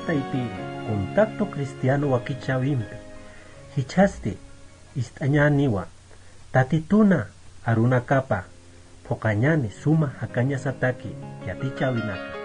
llaqta ipiri contacto cristiano wakichawimpi hichaste istañaniwa tatituna aruna kapa pokañani suma hakaña sataki yatichawinaka.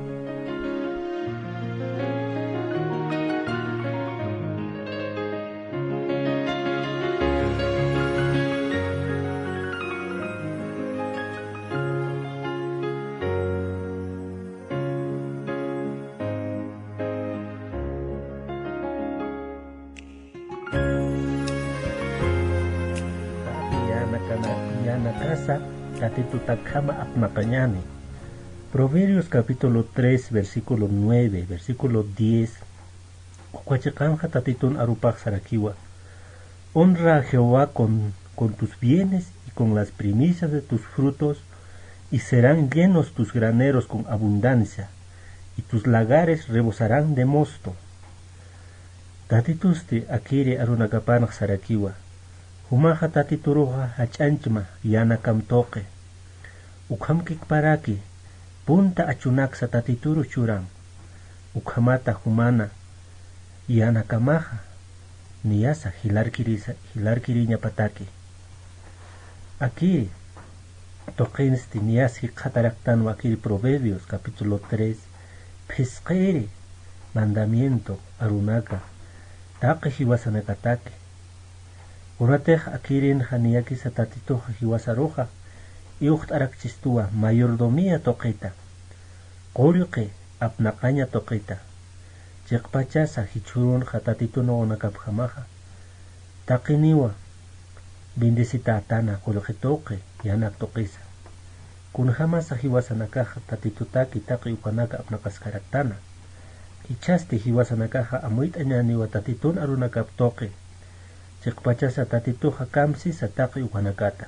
Yana casa tatitutakama apnakanyani. Proverbios capítulo 3 versículo 9 versículo 10. Cuachacanja tatitun arupak sarakiwa. Honra a Jehová con tus bienes y con las primicias de tus frutos, y serán llenos tus graneros con abundancia, y tus lagares rebosarán de mosto. Tatituste akire arunakapanaj sarakiwa. Humaja tatituruja hachanchma yana kamtoque. Ukhamkik paraki punta achunaksa tatituru churan. Ukhamata humana yana kamaja niyasa hilarkiriña pataki. Aquí toquensti niyasi khataraktan wakiri Proverbios capítulo 3 pesquere mandamiento arunaka taqe hiwasanakatake. Unatej akirin haniyaki satatituja hiwasaruja iuht arakchistua mayordomía toqueta qoriqe apnaqaña toqueta chiqpachasa hichurun hatatituno onakapjamaja taqiniwa bendecita atana qolqitoqe yanak toqisa kunhamasa hiwasanakaja tatitutaki taqi ukanaka apnaqaskaraktana hichaste hiwasanakaja amuitañaniwa tatitun arunakaptoqe chiqpachasa tatituja kamsisa taqi ukanakata.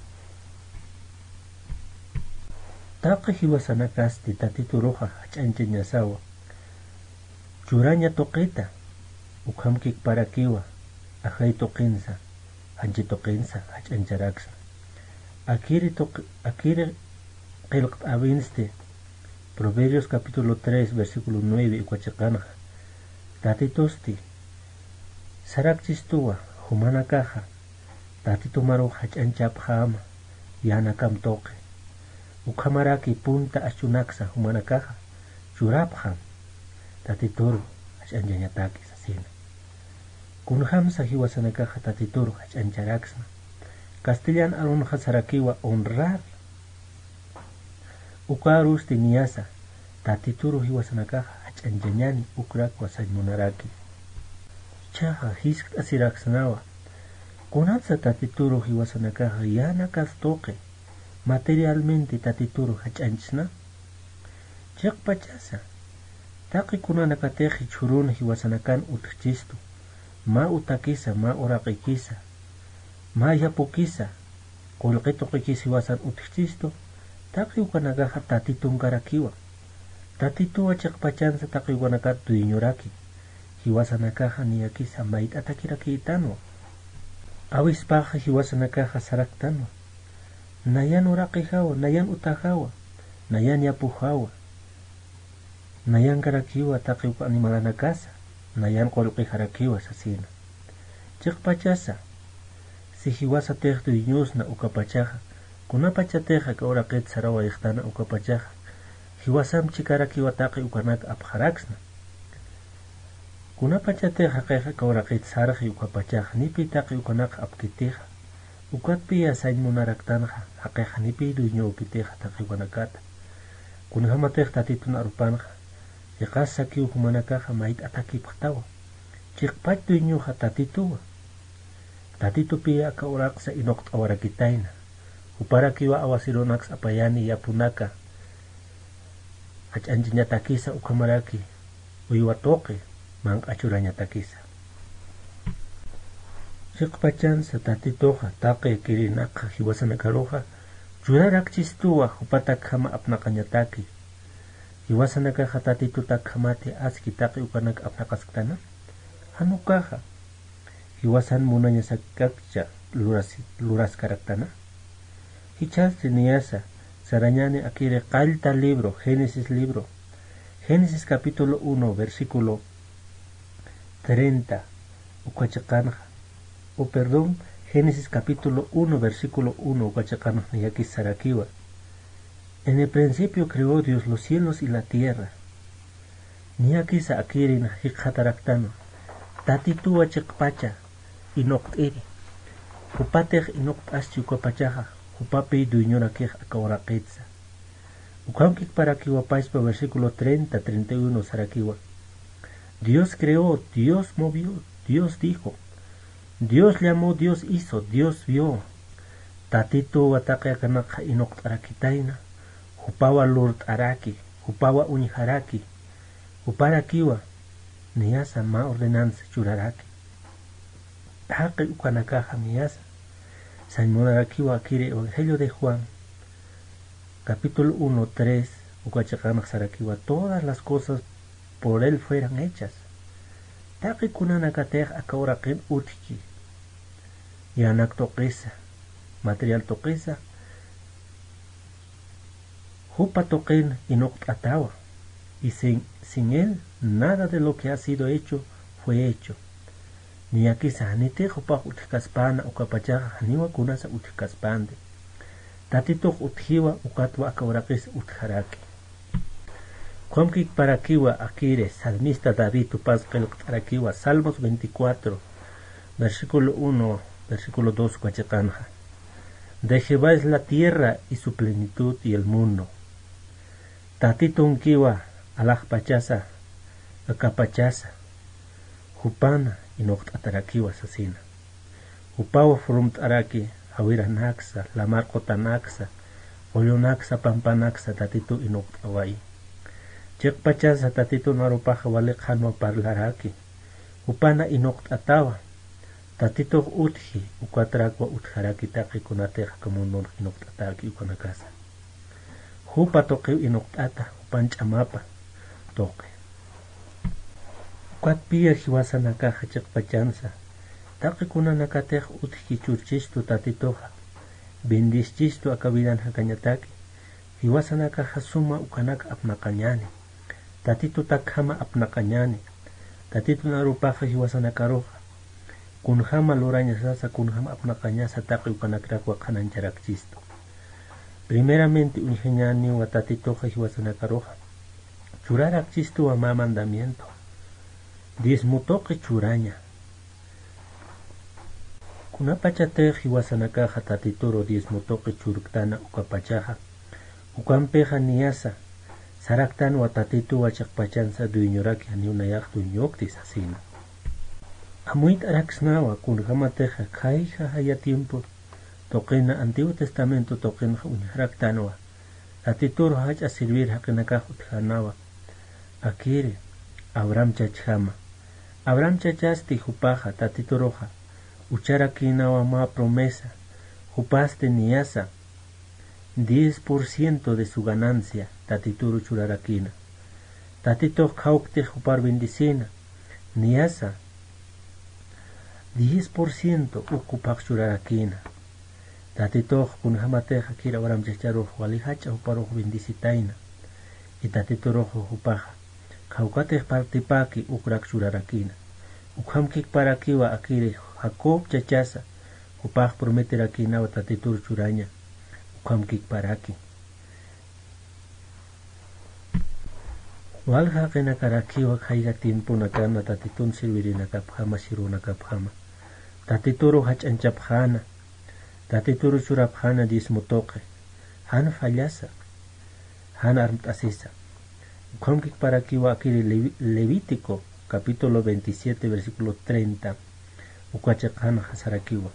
Taqi hiwasanakasti tatituruja hachanchiñasawa churaña toqita ukhamkik parakiwa ajay toqinsa hanchi toqinsa hachancharaksa akiri qilqt avinste Proverbios capítulo 3 versículo 9 ukwachaqanqa tatitusti sarakchistuwa humana caja tatitumaru hachanchapjama yana kamtoqe ukhamaraki punta achunaksa humana caja churapjam tatituru hachanchañataki sasina kunhamsa hiwasanakaja tatituru hachancharaksna castellan arunja sarakiwa honrar ukarusti niyasa tatituru hiwasanakaja hachanchañani ukrakwa saymunaraki chaja hiskt asiraksanawa kunatsa tatituru hiwasanakaja yana kastoqe materialmente tatituru hachanchna chiqpachasa taqi kunanakateji churuna hiwasanakan utqchistu ma utakisa ma uraqikisa ma yapukisa qolqitoqikis hiwasan utqchistu taqi ukanakaja tatitun karakiwa tatituwa chiqpachansa taqi ukanakat tuiñuraki hiwasanakaja niyakisa mait atakirakitanwa awispaja hiwasanakaja saraktanwa nayan uraqihawa nayan utahawa nayan yapuhawa nayan karakiwa taqi uka animalanakasa nayan qolqiharakiwa sasina chiqpachasa si hiwasa tejtu iñusna ukapachaja kunapachateja ka uraqet sarawa iqtana ukapachaja hiwasam chikarakiwa taqi ukanaka apjaraksna kunapachateja qeja ka uraqet sarji ukapachaja nipi taqi ukanaka apkiteja ukatpiya sañmunaraktanja haqeja nipi duño ukiteja taqi ukanakata kunhamatej tatitun arupanja iqasa ki uhumanakaja mait atakipqtawa chiqpach duñuja tatituwa tatitupiya ka uraqsa inoqt awarakitaina uparakiwa awasironaks apayani yapunaka hachanchiñatakisa ukhamaraki uywatoqe manq'achurañatakisa chiqpachansa tatituja taqe kirinaqa hiwasanakaruja churarakchistuwa hupatakama apnaqañataki hiwasanakaja tatitutakhamati aski taqi ukanaka apnaqasktana hanukaja hiwasan munañasakakcha luraskaraktana hichaste niyasa sarañani akire qalta libro Génesis libro Génesis capítulo 1 versículo 30 ukwachaqanqa, o perdón, Génesis capítulo 1 versículo 1 ukwachaqanqa yaki sarakiwa. En el principio creó Dios los cielos y la tierra. Niyaki sa akirin hiqhataraktano. Tatitua chiqpacha inoqt'iri. Upatej inoqt'aschi ukapachaja. Upapi duiñorakej akawaraqitsa. Ukamkik parakiwa paispa versículo 30-31 sarakiwa. Dios creó, Dios movió, Dios dijo. Dios llamó, Dios hizo, Dios vio. Tatitu wataqya kanaka inoqt'arakitaina. Upawa lurt'araki, upawa uñjaraki. Uparakiwa niyasa ma ordenanza churaraki. Haqi ukanakaja niyasa. Saimodarakiwa akire Evangelio de Juan, capítulo 1-3, ukachaqamaq sarakiwa, todas las cosas por él fueran hechas. Taqi kunanakatej akauraqin utki. Yanak toqisa, material toqisa. Jupa toqin inoqt'atawa. Y sin él, nada de lo que ha sido hecho fue hecho. Ni aquí sanite jupa utkaspana ukapachaja haniwa kunasa utkaspande. Tatito utjiwa ukatwa akauraqis utjaraki. Kwamkik parakiwa akire, salmista David upasqel qtarakiwa, Salmos 24, versículo 1, versículo 2 kwachaqanja. De Jehová es la tierra y su plenitud y el mundo. Tatito unkiwa alajpachasa, akapachasa, hupana inoqt'atarakiwa sasina. Upawa furumt'araki, hawiranaxa, lamarqotanaxa, ollonaxa, pampanaxa, tatito inoqt'awai. Chiqpachasa tatito narupaja waliqhanwa parlaraki. Upana inoqt'atawa, tatito utji, ukatrakwa utjaraki taqi kunateja kamunun inoqt'ataki ukanakasa. Hupa toqi inoqt'ata, upanch'amapa toqi. Ukatpiya hiwasanakaja chiqpachansa. Taqi kunanakatej utji churchistu tatitoja. Bendischistu akavidan hakañataki. Hiwasanakaja suma ukanaka apnaqañani. Tatito takhama apnaqañani. Tatito narupaja hiwasanakaroja. Kunjama lurañasasa kunjama apnaqañasa taqi ukanakrakwa qanancharakchistu. Primeramente unjeñani wa tatitoja hiwasanakaroja. Churarakchistu wa ma mandamiento. Diezmutoqi churaña. Kunapachatej hiwasanakaja tatitoro diezmutoqi churktana ukapachaja. Ukampeja niyasa. Saraktan wa tatitu wa chakpachansa duiñoraki aniunayaq duiñoktis asina. Amuit araksnawa kunjamateja kaija haya tiempo. Toqina Antiguo Testamento toqina uñaraktanwa. Tatitoro hacha servir hakinakaja utjanawa. Akire Abraham chachama. Abraham chachasti jupaja tatitoroja. Ucharakinawa ma promesa. Jupaste niyasa 10% de su ganancia, tatituru churarakina. Tatito kaukte jupar bendicina. Niyasa 10% ukupak churarakina. Tatito kunjamateja kira Abraham chacharoj walihacha juparoj bendicitaina. Y tatitorojo jupaja. Kaukate partipaki ukrak churarakina. Ukhamkik parakiwa akire Jacob chachasa. Upaj prometerakina wa tatitur churaña. Ukhamkik paraki. Walha qinakarakiwa khayga tiempo nakana tatitun sirvirina kaphama shiruna kaphama. Tatituru hachanchapjana. Tatituru churapjana dismutoque. Han fallasa. Han armtasisa. Ukhamkik parakiwa akire Levítico capítulo 27 versículo 30. Ukwachaqana hasarakiwa.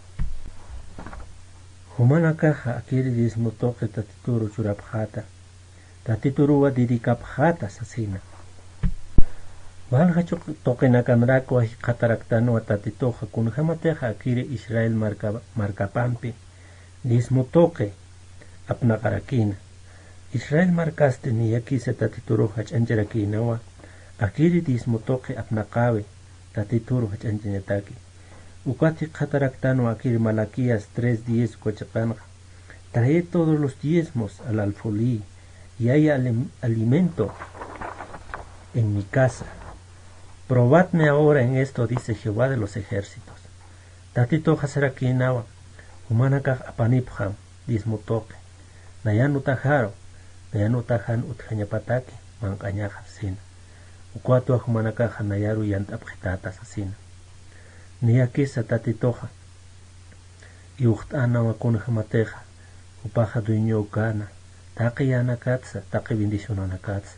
Humanakaja akiri dismutoque tatituru churapjata. Tatituru wa didikapjata sasina. Valhacho toqenakanrakwa qataraktano wa tatitoja kunjamateja akiri Israel marcapampi. Dismutoque apnaqarakina. Israel marcaste ni yakise tatituru hachancharakinawa. Akiri dismutoque apnaqawe tatituru hachanchanyataki. Ukati qataraktano akiri Malaquías 3:10 kochaqanqa. Trae todos los diezmos al alfolí y hay alimento en mi casa. Probadme ahora en esto, dice Jehová de los ejércitos. Tatitoja serakinawa, humanakaj apanipjam, dismutoque. Nayan utajaro, nayan utajan utjañapataki, mancañaja sina. Ucuatua humanakaja nayaru yantapjitatas asina. Niakisa tatitoja. Y uchtana wakunjamateja, upaja duño ukana, taqi yanakatsa, taqi bendicionanakatsa.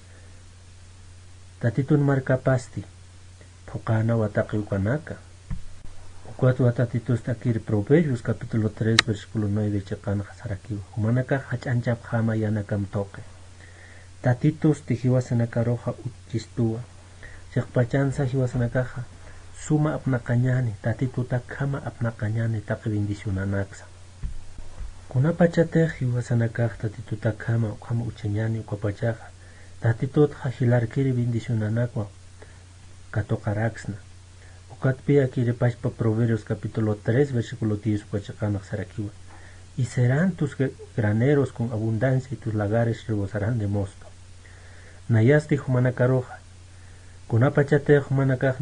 Tatitun marcapasti, pokana wataqi ukanaka. Ucuatua tatitus takir Proverbios capítulo 3 versículo 9 chakana hasarakiwa. Humanaka hachanchap hama yanakam toque. Tatitus tijiwasanakaroja uchistua. Chakpachansa hiwasanakaja. Suma apnakanyani, tatituta kama apnakanyani taqi bendicionanaksa. Kunapachatej hiwasanakaj tatituta kama uchanyani ukapachaja. Tatitut hajilarkiri bendicionanakwa katokaraxna. Ukatpia kiri pashpa Proverbios capítulo 3 versículo 10 upachakanak sarakiwa. Y serán tus graneros con abundancia y tus lagares rebosarán de mosto. Nayasti humanakaroja. Kunapachatej humanakaj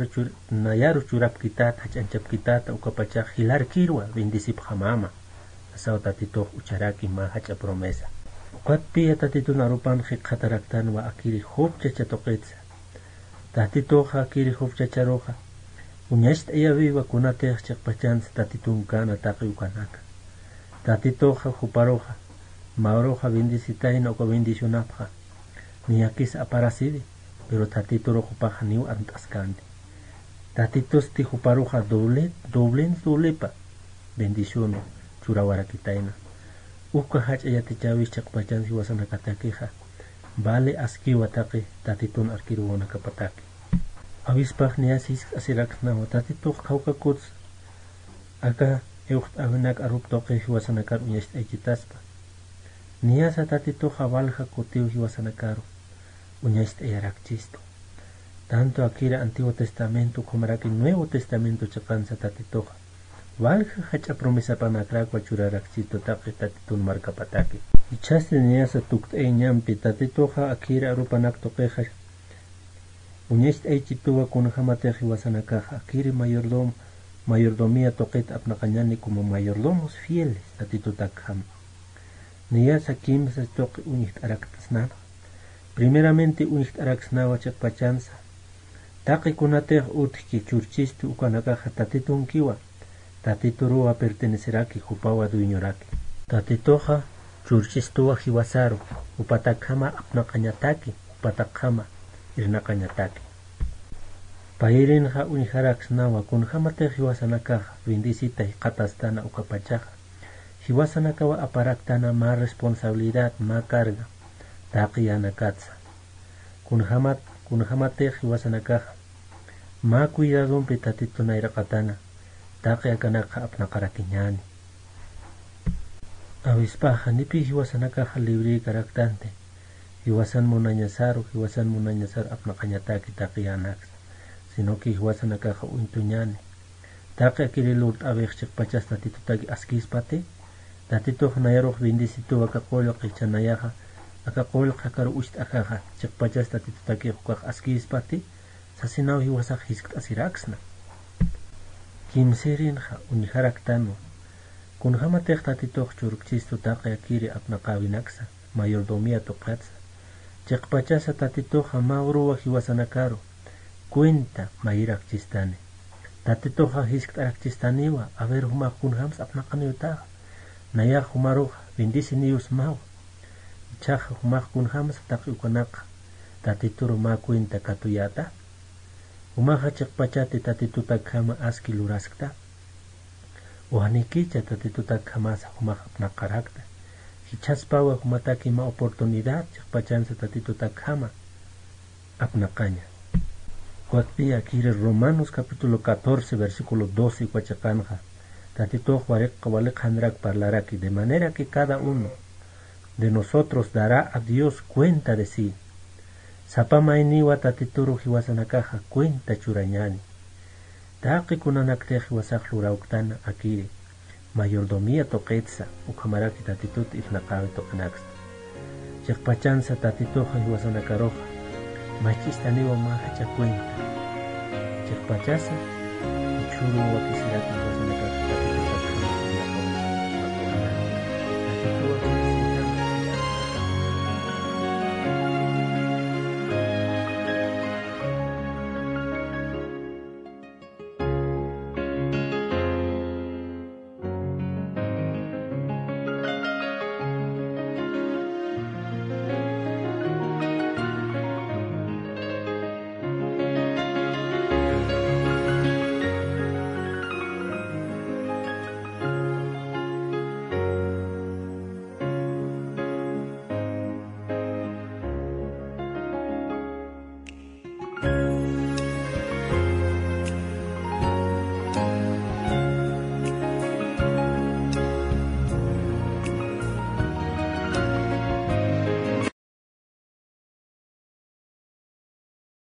nayaru churapkitata hachanchapkitata ukapachaj hilarkirwa bendisip hamama. Asao tatitoj ucharaki ma hacha promesa. Ukatpia tatitun arupan hikataraktan wa akiri hop chachatoqetsa. Tatitoja akiri hop chacharoja. Uñasht ella viva kunatej chakpachans tatitun kana taqi ukanaka. Tatitoja huparoja. Mauroja bendisitaina uka bendicionapja. Niakis aparasidi. Pero tatitoro hupaja niu antaskandi. Tatitos ti huparoja doblepa. Bendiciono churawarakitaina. Uka hach ayati chavis chakpachans hiwasanakatakeja. Vale askiwa taqi tatitun arkiruwanakapataki. Avispaj niasis asiraksnawa tatituj kawkakuts aka eucht awinak arup toqe hiwasanakar uñasht echitaspa. Niasa tatituj avalja kotiu hiwasanakaru uñasht eyarakchisto. Tanto akira Antiguo Testamento como aquí Nuevo Testamento chakansa tatituj valja hacha promesa panakrakwa churarakchito taqi tatitun markapataki. Ichaste niasa tukt ñampi tatituja akira arupanak toqeja uñasht eichituwa kunjamatej hiwasanakaja akiri mayordomía toqet apnaqañani como mayordomos fieles tatitutakjam. Niyasa kimsa toqi uñiht araktasnana. Primeramente uñiht araksnawa chakpachansa. Taqi kunatej utki churchistu ukanakaja tatitunkiwa. Tatituruwa perteneceraki hupawa duiñoraki. Tatitoja churchistuwa hiwasaru upatakhama apnaqañataki upatakhama irnaqañataki. Pairinja uñijaraksnawa kunjamatej hiwasanakaja bendisita hiqatastana ukapachaja. Hiwasanakawa aparaktana ma responsabilidad ma carga taqi yanakatsa. Kunjamatej hiwasanakaja ma cuidadumpi tatitunayrakatana taqi akanaka apnaqarakiñani. Avispaja nipi hiwasanakaja libri karaktante. Hiwasan munañasaru apnaqañataki taqi yanaksa. Sino que hiwasanakaja uintuñani. Taqi akiri lurt abej chikpachas tatitutaki askispate. Tatituj nayaruj bendisituwa kakol qichanayaja. Akakol qakaru usht akaja chikpachas tatitutaki hukaq askispate. Sasinaw hiwasaq hiskt asiraksna. Kimsirinja unijaraktanwa. Kunjamatej tatituj churukchistu taqi akiri apnaqawinaksa. Mayordomía toqatsa. Chikpachasa tatituja mauruwa hiwasanakaru. Cuenta mairak chistane. Tatitoja hiskt arak chistaniwa. A ver humak kunjams apnaqaniutaja. Naya humaruja bendisi nius mau. Chaja humak kunjams taqi ukanaka. Tatituru ma cuenta katuyata. Humaja chikpachati tatitutakama aski luraskta. Uhanikicha tatitutakhamasa humak apnaqarakta. Hichaspawa humataki ma oportunidad chikpachansa tatitutakama apnaqaña. Cuatpia kire Romanos capítulo 14 versículo 12 cuachacanja. Tatito Juarek Handrak parlaraki de manera que cada uno de nosotros dará a Dios cuenta de sí. Sapamainiwa tatituru hiwasanakaja cuenta churañani. Taqi kunanakteji wasaq lurauktana akiri. Mayordomía toqetsa ukamaraki tatitut ifnaqawi toqanaxta. Chikpachansa tatitoja hiwasanakaroja. machista niwa ma hacha cuenta chirpachasa churu wakisira